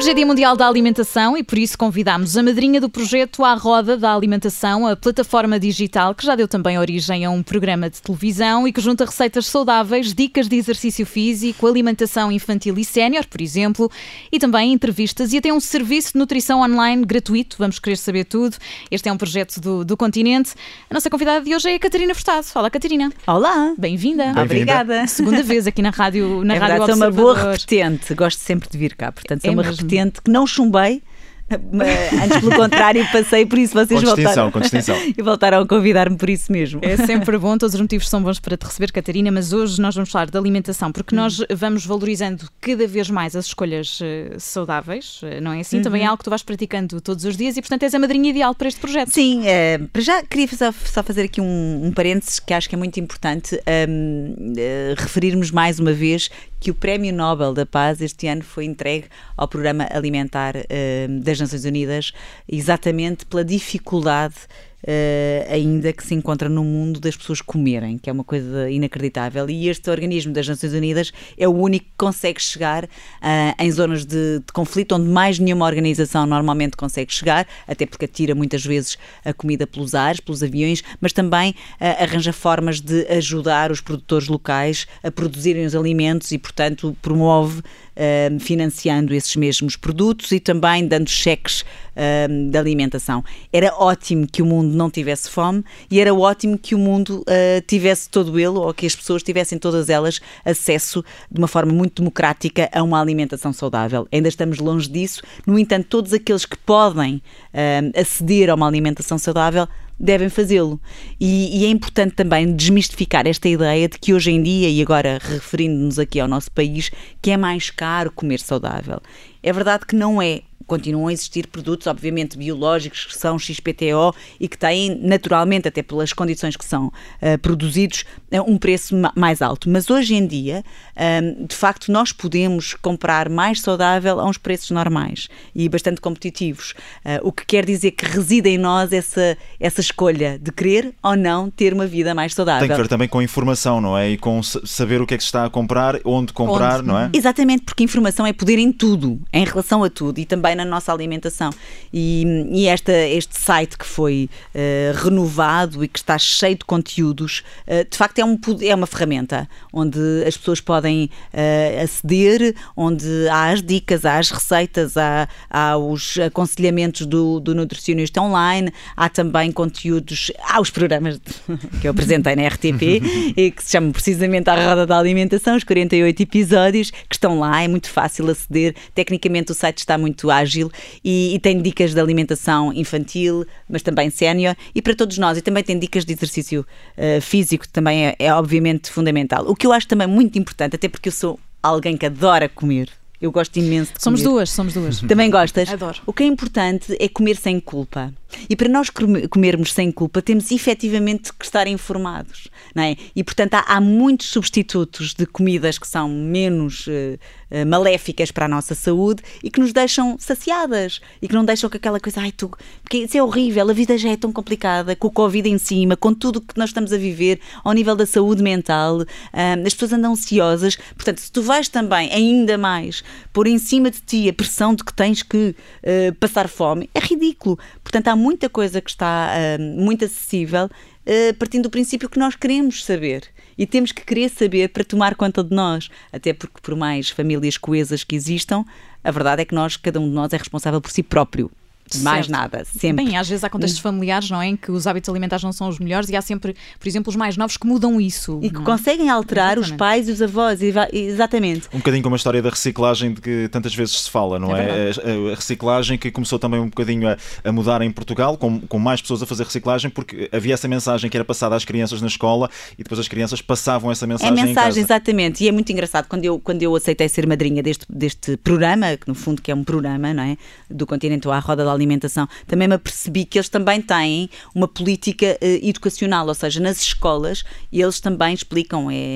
Hoje é Dia Mundial da Alimentação e por isso convidámos a madrinha do projeto À Roda da Alimentação, a plataforma digital que já deu também origem a um programa de televisão e que junta receitas saudáveis, dicas de exercício físico, alimentação infantil e sénior, por exemplo, e também entrevistas e até um serviço de nutrição online gratuito. Vamos querer saber tudo. Este é um projeto do Continente. A nossa convidada de hoje é a Catarina Furtado. Olá, Catarina. Olá. Bem-vinda. Obrigada. Segunda vez aqui na Rádio Observador. Sou uma boa repetente. Gosto sempre de vir cá. Portanto, sou uma repetente que não chumbei. Antes, pelo contrário, passei por isso. Vocês com distinção. E voltaram a convidar-me por isso mesmo. É sempre bom, todos os motivos são bons para te receber, Catarina, mas hoje nós vamos falar de alimentação, porque nós vamos valorizando cada vez mais as escolhas saudáveis, não é assim? Também é algo que tu vais praticando todos os dias e, portanto, és a madrinha ideal para este projeto. Sim, para já queria só fazer aqui um parênteses que acho que é muito importante, referirmos mais uma vez que o Prémio Nobel da Paz este ano foi entregue ao Programa Alimentar das Nações Unidas, exatamente pela dificuldade ainda que se encontra no mundo das pessoas comerem, que é uma coisa inacreditável, e este organismo das Nações Unidas é o único que consegue chegar em zonas de conflito, onde mais nenhuma organização normalmente consegue chegar, até porque atira muitas vezes a comida pelos ares, pelos aviões, mas também arranja formas de ajudar os produtores locais a produzirem os alimentos e, portanto, promove financiando esses mesmos produtos e também dando cheques de alimentação. Era ótimo que o mundo não tivesse fome e era ótimo que o mundo tivesse todo ele, ou que as pessoas tivessem todas elas acesso de uma forma muito democrática a uma alimentação saudável. Ainda estamos longe disso, no entanto, todos aqueles que podem aceder a uma alimentação saudável devem fazê-lo. E é importante também desmistificar esta ideia de que hoje em dia, e agora referindo-nos aqui ao nosso país, que é mais caro comer saudável. É verdade que não é. Continuam a existir produtos, obviamente, biológicos que são XPTO e que têm, naturalmente, até pelas condições que são produzidos, um preço mais alto. Mas hoje em dia, de facto, nós podemos comprar mais saudável a uns preços normais e bastante competitivos. O que quer dizer que reside em nós essa escolha de querer ou não ter uma vida mais saudável. Tem que ver também com informação, não é? E com saber o que é que se está a comprar, onde comprar, não é? Exatamente, porque informação é poder em tudo, em relação a tudo e também na nossa alimentação. E este site que foi renovado e que está cheio de conteúdos, de facto é uma ferramenta onde as pessoas podem aceder, onde há as dicas, há as receitas, há os aconselhamentos do nutricionista online, há também conteúdos, há os programas que eu apresentei na RTP e que se chamam precisamente À Roda da Alimentação, os 48 episódios que estão lá, é muito fácil aceder, tecnicamente o site está muito ágil e tem dicas de alimentação infantil, mas também sénior e para todos nós, e também tem dicas de exercício físico, que também é obviamente fundamental. O que eu acho também muito importante, até porque eu sou alguém que adora comer. Eu gosto imenso de comer. Somos duas. Também gostas? Adoro. O que é importante é comer sem culpa. E para nós comermos sem culpa, temos efetivamente que estar informados, não é? E, portanto, há muitos substitutos de comidas que são menos maléficas para a nossa saúde e que nos deixam saciadas e que não deixam com aquela coisa, porque isso é horrível, a vida já é tão complicada, com o Covid em cima, com tudo o que nós estamos a viver, ao nível da saúde mental, as pessoas andam ansiosas. Portanto, se tu vais também ainda mais pôr em cima de ti a pressão de que tens que passar fome, é ridículo. Portanto, há muita coisa que está muito acessível, partindo do princípio que nós queremos saber. E temos que querer saber para tomar conta de nós. Até porque, por mais famílias coesas que existam, a verdade é que cada um de nós é responsável por si próprio. Mais nada, sempre. Bem, às vezes há contextos familiares, não é? Em que os hábitos alimentares não são os melhores e há sempre, por exemplo, os mais novos que mudam isso. E que conseguem alterar os pais e os avós, exatamente. Um bocadinho como a história da reciclagem de que tantas vezes se fala, não é? A reciclagem que começou também um bocadinho a mudar em Portugal, com mais pessoas a fazer reciclagem, porque havia essa mensagem que era passada às crianças na escola e depois as crianças passavam essa mensagem em casa. É a mensagem, exatamente. E é muito engraçado, quando eu aceitei ser madrinha deste programa, que no fundo que é um programa, não é? Do Continente à Roda da Alimentação, também me apercebi que eles também têm uma política educacional, ou seja, nas escolas eles também explicam, é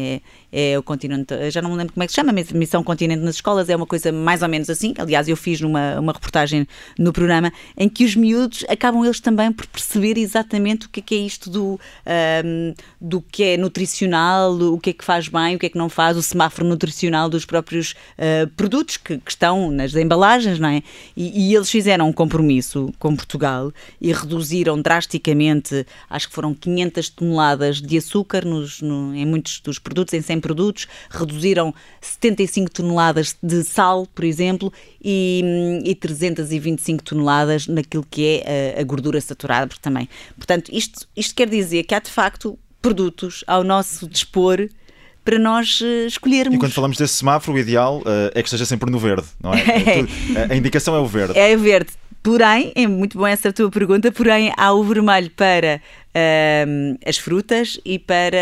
é o Continente, já não me lembro como é que se chama, mas Missão Continente nas escolas é uma coisa mais ou menos assim. Aliás, eu fiz uma reportagem no programa em que os miúdos acabam eles também por perceber exatamente o que é isto do que é nutricional, o que é que faz bem, o que é que não faz, o semáforo nutricional dos próprios produtos que estão nas embalagens, não é? E eles fizeram um compromisso com Portugal e reduziram drasticamente, acho que foram 500 toneladas de açúcar em muitos dos produtos, em 100 produtos, reduziram 75 toneladas de sal, por exemplo, e 325 toneladas naquilo que é a gordura saturada também. Portanto, isto quer dizer que há de facto produtos ao nosso dispor para nós escolhermos. E quando falamos desse semáforo, o ideal é que esteja sempre no verde, não é? A indicação é o verde. É o verde. Porém, é muito bom essa tua pergunta, porém há o vermelho para as frutas e para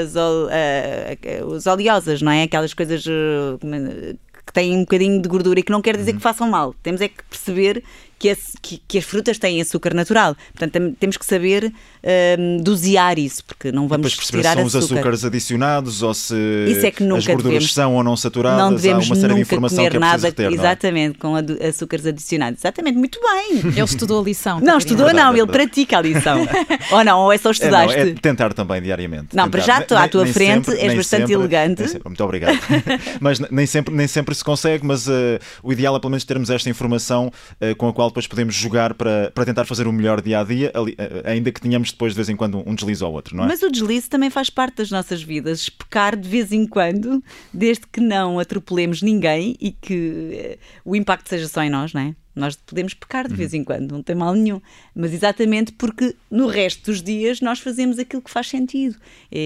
as oleosas, não é? Aquelas coisas que têm um bocadinho de gordura e que não quer dizer que façam mal. Temos é que perceber que as frutas têm açúcar natural. Portanto, temos que saber dosear isso, porque não vamos tirar açúcar. Se são os açúcares adicionados ou se isso é que nunca as gorduras devemos, são ou não saturadas. Não devemos há uma série de nunca informação comer que é nada, preciso ter, exatamente, com açúcares adicionados. Exatamente, muito bem. Ele estudou a lição. Não, estudou verdade, não, ele pratica a lição. Ou não, ou é só estudaste? É tentar também diariamente. Não, para já estou à tua frente, és bastante elegante. Muito obrigado. Mas nem sempre se consegue, mas o ideal é pelo menos termos esta informação com a qual depois podemos jogar para tentar fazer o melhor dia-a-dia, ainda que tenhamos depois de vez em quando um deslize ou outro, não é? Mas o deslize também faz parte das nossas vidas. Pecar de vez em quando, desde que não atropelemos ninguém e que o impacto seja só em nós, não é? Nós podemos pecar de vez em quando, não tem mal nenhum. Mas exatamente porque no resto dos dias nós fazemos aquilo que faz sentido.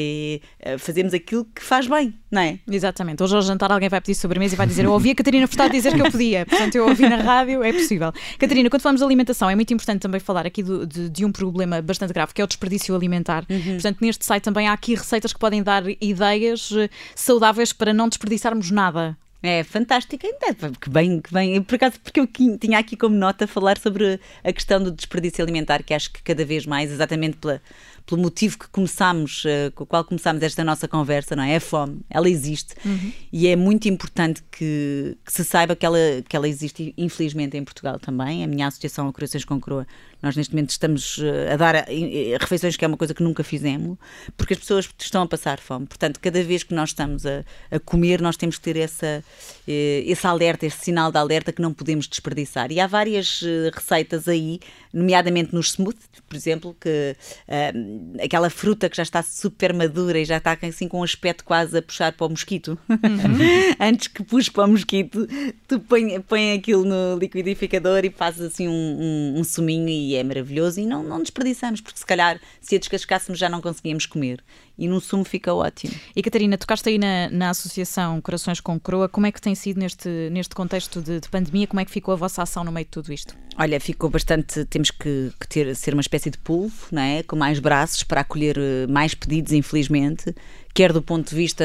Fazemos aquilo que faz bem, não é? Exatamente. Hoje ao jantar alguém vai pedir sobremesa e vai dizer: eu ouvi a Catarina Furtado dizer que eu podia. Portanto, eu ouvi na rádio, é possível. Catarina, quando falamos de alimentação, é muito importante também falar aqui de um problema bastante grave, que é o desperdício alimentar. Portanto, neste site também há aqui receitas que podem dar ideias saudáveis para não desperdiçarmos nada. É fantástico, que bem, por acaso, porque eu tinha aqui como nota falar sobre a questão do desperdício alimentar, que acho que cada vez mais, exatamente pelo motivo com o qual começámos esta nossa conversa, não é? A fome, ela existe e é muito importante que se saiba que ela existe, infelizmente, em Portugal também. A minha associação, a Corações com Croa, nós neste momento estamos a dar refeições, que é uma coisa que nunca fizemos, porque as pessoas estão a passar fome. Portanto, cada vez que nós estamos a comer, nós temos que ter esse alerta, esse sinal de alerta que não podemos desperdiçar. E há várias receitas aí, nomeadamente nos smoothies, por exemplo, que aquela fruta que já está super madura e já está assim com um aspecto quase a puxar para o mosquito. Antes que puxe para o mosquito, tu põe aquilo no liquidificador e fazes assim um suminho e é maravilhoso, e não desperdiçamos, porque se calhar se a descascássemos já não conseguíamos comer. E num sumo fica ótimo. E Catarina, tocaste aí na Associação Corações com Croa. Como é que tem sido neste contexto de pandemia? Como é que ficou a vossa ação no meio de tudo isto? Olha, ficou bastante... Temos que ser uma espécie de polvo, não é? Com mais braços para acolher mais pedidos, infelizmente, quer do ponto de vista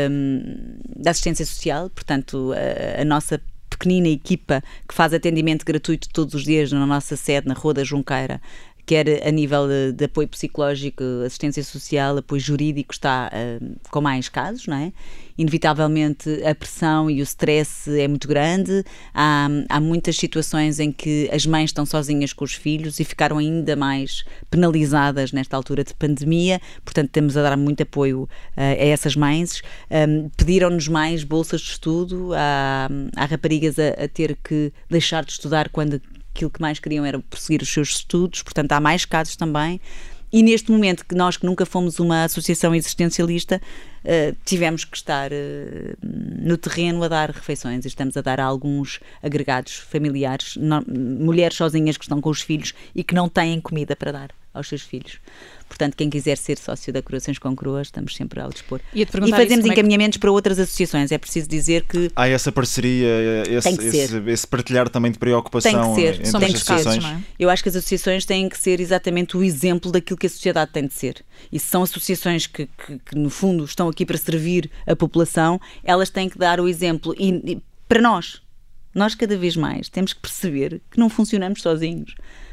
da assistência social, portanto, a nossa pequenina equipa que faz atendimento gratuito todos os dias na nossa sede, na Rua da Junqueira, quer a nível de apoio psicológico, assistência social, apoio jurídico, está com mais casos, não é? Inevitavelmente a pressão e o stress é muito grande, há muitas situações em que as mães estão sozinhas com os filhos e ficaram ainda mais penalizadas nesta altura de pandemia, portanto temos a dar muito apoio a essas mães. Pediram-nos mais bolsas de estudo, há raparigas a ter que deixar de estudar quando aquilo que mais queriam era prosseguir os seus estudos, portanto há mais casos também. E neste momento, que nós que nunca fomos uma associação existencialista, tivemos que estar no terreno a dar refeições, e estamos a dar a alguns agregados familiares, mulheres sozinhas que estão com os filhos e que não têm comida para dar aos seus filhos. Portanto, quem quiser ser sócio da Corações com Croa, estamos sempre ao dispor. E fazemos encaminhamentos para outras associações. É preciso dizer que... Há essa parceria, esse partilhar também de preocupação entre as associações. Não é? Eu acho que as associações têm que ser exatamente o exemplo daquilo que a sociedade tem de ser. E se são associações que no fundo, estão aqui para servir a população, elas têm que dar o exemplo. E para nós cada vez mais, temos que perceber que não funcionamos sozinhos.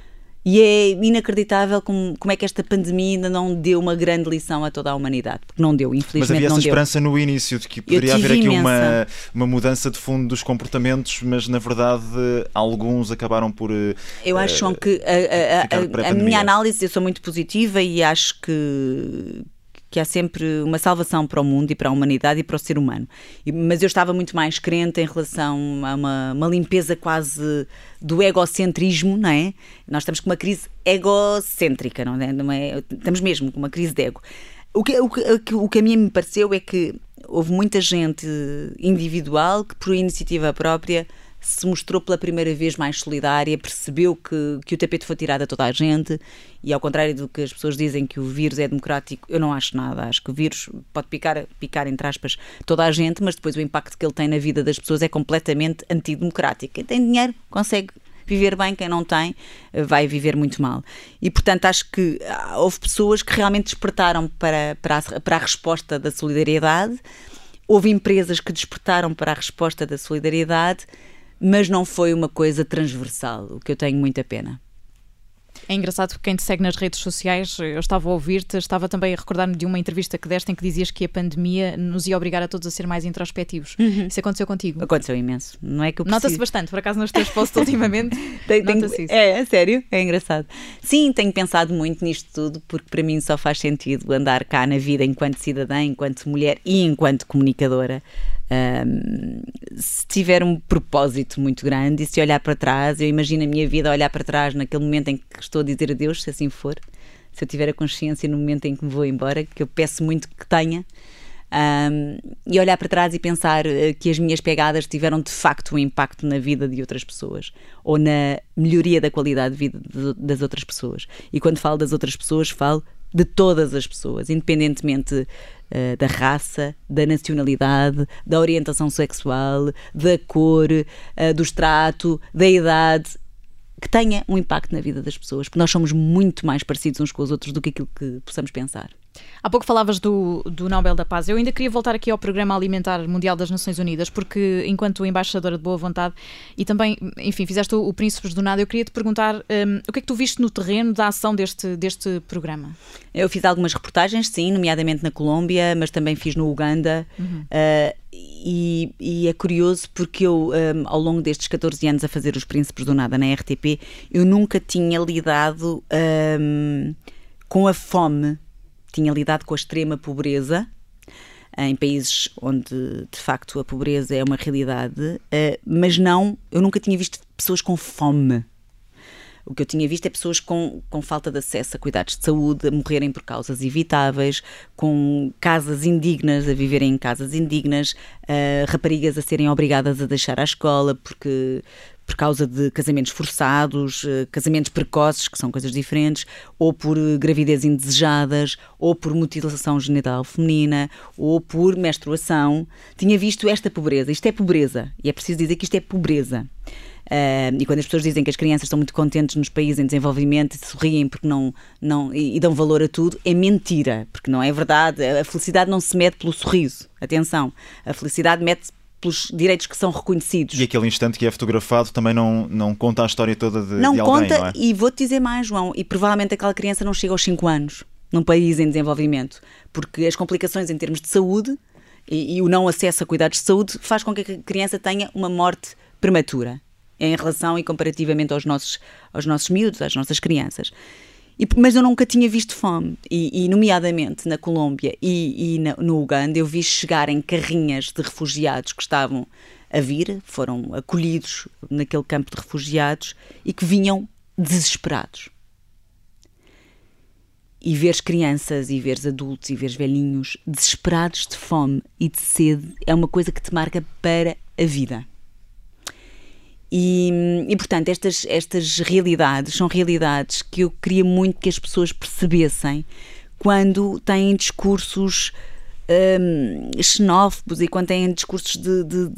E é inacreditável como é que esta pandemia ainda não deu uma grande lição a toda a humanidade. Porque não deu, infelizmente. Mas havia não essa deu. esperança no início de que poderia haver aqui uma mudança de fundo dos comportamentos, mas na verdade alguns acabaram por. Eu acho que a minha análise, eu sou muito positiva e acho que há sempre uma salvação para o mundo e para a humanidade e para o ser humano. Mas eu estava muito mais crente em relação a uma limpeza quase do egocentrismo, não é? Nós estamos com uma crise egocêntrica, não é? Estamos mesmo com uma crise de ego. O que a mim me pareceu é que houve muita gente individual que, por iniciativa própria, se mostrou pela primeira vez mais solidária, percebeu que o tapete foi tirado a toda a gente e, ao contrário do que as pessoas dizem que o vírus é democrático, eu não acho nada. Acho que o vírus pode picar entre aspas, toda a gente, mas depois o impacto que ele tem na vida das pessoas é completamente antidemocrático. Quem tem dinheiro consegue viver bem, quem não tem vai viver muito mal. E, portanto, acho que houve pessoas que realmente despertaram para a resposta da solidariedade, houve empresas que despertaram para a resposta da solidariedade, mas não foi uma coisa transversal, o que eu tenho muita pena. É engraçado porque quem te segue nas redes sociais, eu estava a ouvir-te, estava também a recordar-me de uma entrevista que deste em que dizias que a pandemia nos ia obrigar a todos a ser mais introspectivos. Isso aconteceu contigo? Aconteceu imenso. Não é que eu Nota-se bastante, por acaso nos teus posts ultimamente, nota-se isso. É sério? É engraçado. Sim, tenho pensado muito nisto tudo, porque para mim só faz sentido andar cá na vida enquanto cidadã, enquanto mulher e enquanto comunicadora. Se tiver um propósito muito grande e se olhar para trás, eu imagino a minha vida a olhar para trás naquele momento em que estou a dizer adeus, se assim for, se eu tiver a consciência no momento em que me vou embora, que eu peço muito que tenha, e olhar para trás e pensar que as minhas pegadas tiveram de facto um impacto na vida de outras pessoas ou na melhoria da qualidade de vida das outras pessoas. E quando falo das outras pessoas, falo de todas as pessoas, independentemente da raça, da nacionalidade, da orientação sexual, da cor, do extrato, da idade, que tenha um impacto na vida das pessoas, porque nós somos muito mais parecidos uns com os outros do que aquilo que possamos pensar. Há pouco falavas do Nobel da Paz. Eu ainda queria voltar aqui ao Programa Alimentar Mundial das Nações Unidas, porque enquanto embaixadora de boa vontade e também, enfim, fizeste o Príncipes do Nada, eu queria te perguntar o que é que tu viste no terreno da ação deste programa? Eu fiz algumas reportagens, sim, nomeadamente na Colômbia, mas também fiz no Uganda. E é curioso porque eu, ao longo destes 14 anos a fazer os Príncipes do Nada na RTP, eu nunca tinha lidado com a fome. Tinha lidado com a extrema pobreza em países onde de facto a pobreza é uma realidade, mas eu nunca tinha visto pessoas com fome. O que eu tinha visto é pessoas com falta de acesso a cuidados de saúde, a morrerem por causas evitáveis, com casas indignas, a viverem em casas indignas, raparigas a serem obrigadas a deixar a escola por causa de casamentos forçados, casamentos precoces, que são coisas diferentes, ou por gravidez indesejadas, ou por mutilação genital feminina, ou por menstruação. Tinha visto esta pobreza. Isto é pobreza. E é preciso dizer que isto é pobreza. E quando as pessoas dizem que as crianças estão muito contentes nos países em desenvolvimento e sorriem porque e dão valor a tudo, é mentira, porque não é verdade. A felicidade não se mede pelo sorriso. Atenção, a felicidade mede-se pelos direitos que são reconhecidos. E aquele instante que é fotografado também não conta a história toda de alguém, conta, não é? E vou-te dizer mais, João, e provavelmente aquela criança não chega aos 5 anos num país em desenvolvimento, porque as complicações em termos de saúde e o não acesso a cuidados de saúde faz com que a criança tenha uma morte prematura em relação e comparativamente aos nossos miúdos, às nossas crianças. Mas eu nunca tinha visto fome, e nomeadamente na Colômbia e no Uganda, eu vi chegarem carrinhas de refugiados que estavam a vir, foram acolhidos naquele campo de refugiados e que vinham desesperados. E veres crianças, e veres adultos, e veres velhinhos desesperados de fome e de sede é uma coisa que te marca para a vida. E portanto, estas realidades são realidades que eu queria muito que as pessoas percebessem quando têm discursos xenófobos e quando têm discursos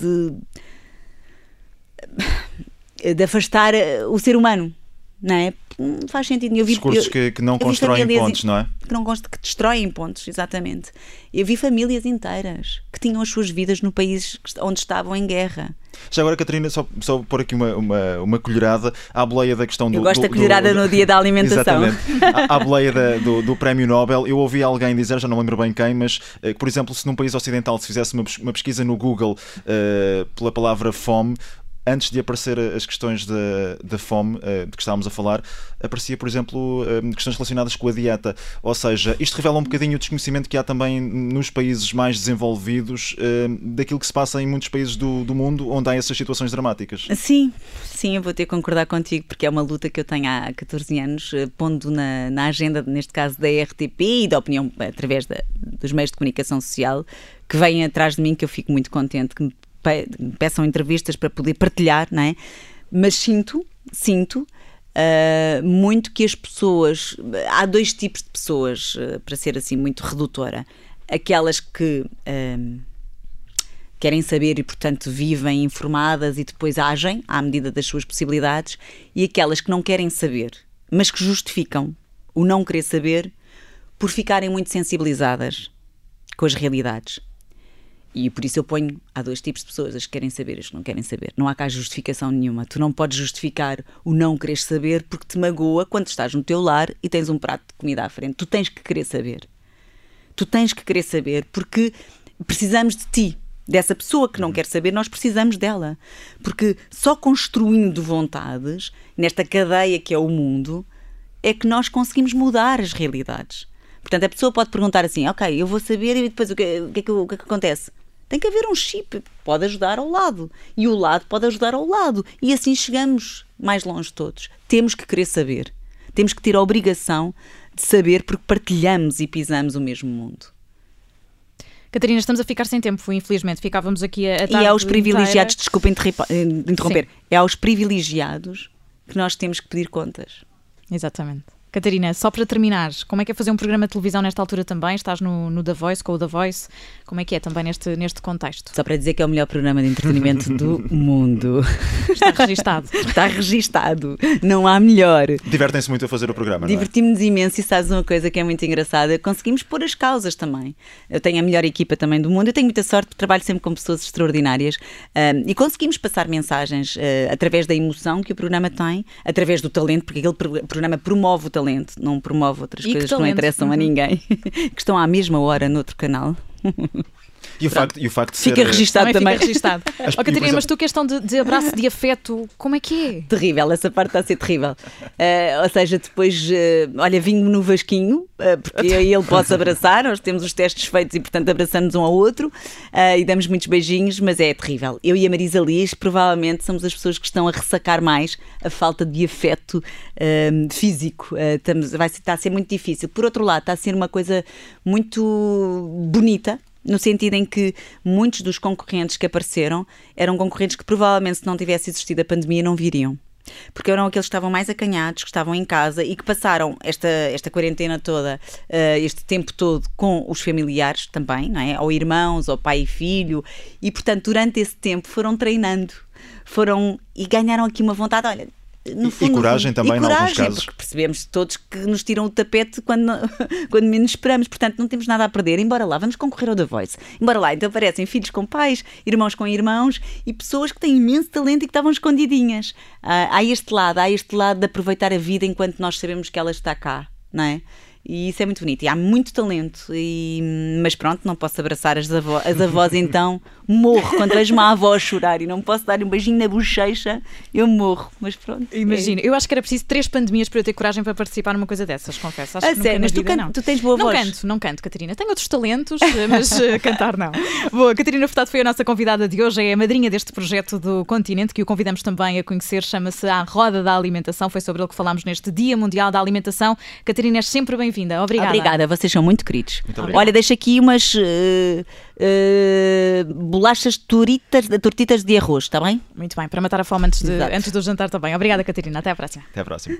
de afastar o ser humano, não é? não faz sentido. Discursos que não constroem pontos, não é? Que destroem pontos, exatamente. Eu vi famílias inteiras que tinham as suas vidas no país onde estavam em guerra. Já agora, Catarina, só pôr aqui uma colherada à boleia da questão do... Eu gosto da colherada no dia da alimentação. Exatamente. À boleia do Prémio Nobel, eu ouvi alguém dizer, já não lembro bem quem, mas que, por exemplo, se num país ocidental se fizesse uma pesquisa no Google pela palavra fome, antes de aparecer as questões da fome de que estávamos a falar, aparecia, por exemplo, questões relacionadas com a dieta. Ou seja, isto revela um bocadinho o desconhecimento que há também nos países mais desenvolvidos daquilo que se passa em muitos países do mundo onde há essas situações dramáticas. Sim, eu vou ter que concordar contigo, porque é uma luta que eu tenho há 14 anos, pondo na agenda, neste caso, da RTP e da opinião através dos meios de comunicação social, que vêm atrás de mim, que eu fico muito contente, que me peçam entrevistas para poder partilhar, não é? Mas sinto muito que as pessoas... Há dois tipos de pessoas, para ser assim muito redutora. Aquelas que querem saber e, portanto, vivem informadas e depois agem à medida das suas possibilidades, e aquelas que não querem saber, mas que justificam o não querer saber por ficarem muito sensibilizadas com as realidades. E por isso eu ponho, há dois tipos de pessoas, as que querem saber e as que não querem saber. Não há cá justificação nenhuma. Tu não podes justificar o não querer saber porque te magoa quando estás no teu lar e tens um prato de comida à frente. Tu tens que querer saber. Tu tens que querer saber porque precisamos de ti. Dessa pessoa que não quer saber, nós precisamos dela. Porque só construindo vontades, nesta cadeia que é o mundo, é que nós conseguimos mudar as realidades. Portanto, a pessoa pode perguntar assim, ok, eu vou saber e depois o que é que acontece? Tem que haver um chip, pode ajudar ao lado. E o lado pode ajudar ao lado. E assim chegamos mais longe todos. Temos que querer saber. Temos que ter a obrigação de saber porque partilhamos e pisamos o mesmo mundo. Catarina, estamos a ficar sem tempo, infelizmente. Ficávamos aqui a tarde E é aos privilegiados, inteira. desculpa interromper, sim. É aos privilegiados que nós temos que pedir contas. Exatamente. Catarina, só para terminar, como é que é fazer um programa de televisão nesta altura também? Estás no The Voice, com o The Voice. Como é que é também neste contexto? Só para dizer que é o melhor programa de entretenimento do mundo. Está registado. Está registado. Não há melhor. Divertem-se muito a fazer o programa, não é? Divertimos-nos imenso e sabes uma coisa que é muito engraçada? Conseguimos pôr as causas também. Eu tenho a melhor equipa também do mundo. Eu tenho muita sorte porque trabalho sempre com pessoas extraordinárias e conseguimos passar mensagens através da emoção que o programa tem, através do talento, porque aquele programa promove o talento, não promove outras coisas que não interessam a ninguém, que estão à mesma hora no outro canal. E o facto de ser... Fica registado também. Fica registado. Catarina, mas tu, questão de abraço, de afeto, como é que é? Terrível, essa parte está a ser terrível. Ou seja, depois, olha, vinho no vasquinho, porque eu e ele posso abraçar, nós temos os testes feitos e, portanto, abraçamos um ao outro e damos muitos beijinhos, mas é terrível. Eu e a Marisa Liz, provavelmente, somos as pessoas que estão a ressacar mais a falta de afeto físico. Está a ser muito difícil. Por outro lado, está a ser uma coisa muito bonita, no sentido em que muitos dos concorrentes que apareceram eram concorrentes que provavelmente, se não tivesse existido a pandemia, não viriam. Porque eram aqueles que estavam mais acanhados, que estavam em casa e que passaram esta quarentena toda, este tempo todo com os familiares também, não é? Ou irmãos, ou pai e filho, e portanto durante esse tempo foram treinando, e ganharam aqui uma vontade, olha... No fundo, e coragem também, em alguns casos. Porque percebemos todos que nos tiram o tapete quando menos esperamos. Portanto, não temos nada a perder. Embora lá, vamos concorrer ao The Voice. Embora lá, então aparecem filhos com pais, irmãos com irmãos e pessoas que têm imenso talento e que estavam escondidinhas. Há este lado de aproveitar a vida enquanto nós sabemos que ela está cá, não é? E isso é muito bonito. E há muito talento. Mas pronto, não posso abraçar as avós, então morro. Quando vejo uma avó chorar e não posso dar um beijinho na bochecha, eu morro. Mas pronto. Imagina, eu acho que era preciso 3 pandemias para eu ter coragem para participar numa coisa dessas, confesso. Acho que sério, mas tu tens boa voz. Não canto, Catarina. Tenho outros talentos, mas cantar não. Boa, Catarina Furtado foi a nossa convidada de hoje. É a madrinha deste projeto do Continente, que o convidamos também a conhecer. Chama-se A Roda da Alimentação. Foi sobre ele que falámos neste Dia Mundial da Alimentação. Catarina, és sempre bem-vinda. Obrigada. Obrigada, vocês são muito queridos. Muito olha, deixo aqui umas bolachas tortitas de arroz, está bem? Muito bem, para matar a fome antes do jantar também. Obrigada, Catarina. Até à próxima. Até à próxima.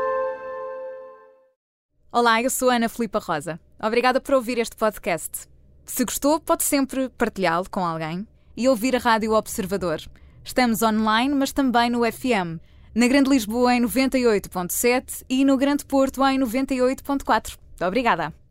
Olá, eu sou a Ana Filipa Rosa. Obrigada por ouvir este podcast. Se gostou, pode sempre partilhá-lo com alguém e ouvir a Rádio Observador. Estamos online, mas também no FM. Na Grande Lisboa em 98.7 e no Grande Porto em 98.4. Obrigada.